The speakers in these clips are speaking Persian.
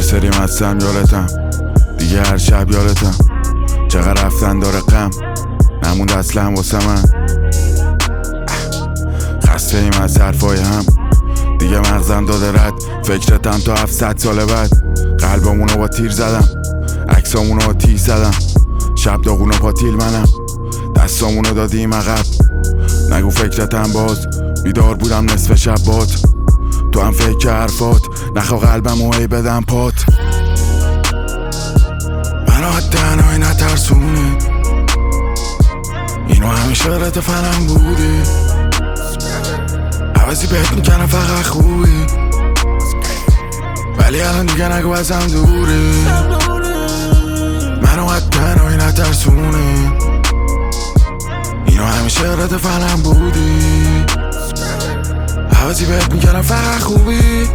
سری مستم یادتم، دیگه هر شب یادتم. چقدر رفتن داره غم، نموند اصلا واسه من. خسته ایم از حرفای هم، دیگه مغزم داده رد. فکرتم تا 700 سال بعد. قلبمونو با تیر زدم، عکسامونو با تیر زدم. شب داغونو پاتیل منم، دستامونو دادیم عقب. نگو فکرتم باز، بیدار بودم نصف شب باد. تو هم فکر حرفات، نخوا قلبمو هی بدم پات. منو از تنهایی نترسونی، اینو همیشه رد فنم بودی. عوضی بهت میکنم فقط خوبی، ولی الان دیگه نگو ازم دوری. منو از تنهایی نترسونی، اینو همیشه رد فنم بودی. عوضی بهت میکنم فقط خوبی،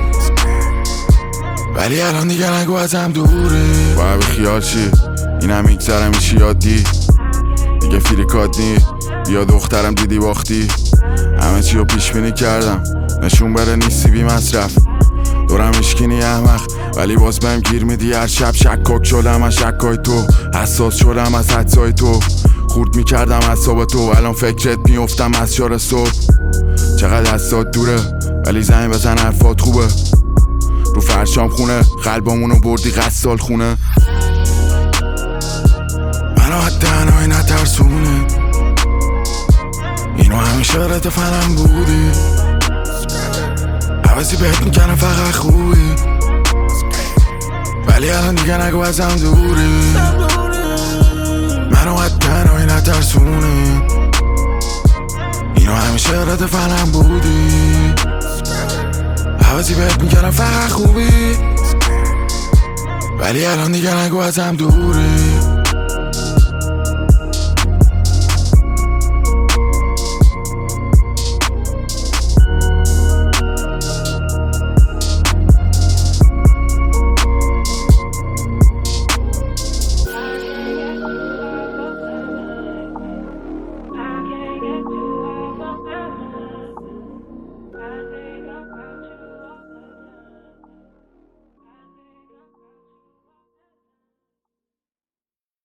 ولی الان دیگه نگو ازم دوری. باید خیال شی، اینم میگذرم ایشی یادی. دیگه فیریکات نی، بیا دخترم دیدی باختی. همه چی رو پیش بینی کردم، نشون بره نیستی بی مصرف. دورم اشکینی احمق، ولی باز بهم گیر میدی هر شب. شکاک شدم از شکای تو، حساس شدم از حدسای تو. خورد میکردم اعصاب تو، الان فکرت میفتم از شار صبح. چقدر دستات دوره، ولی زنگ بزن حرفات خوبه. رو فرشام خونه، قلبامونو بردی غسال خونه. منو از تنهایی نترسونی، اینو همیشه رد فنم بودی. عوضی بهت میکنم فقط خوبی، ولی الان دیگه نگو ازم دوری. منو از تنهایی نترسونی، اینو همیشه رد فنم بودی. عوضی بهت میکنم فقط خوبی، ولی الان دیگه نگو ازم دوری.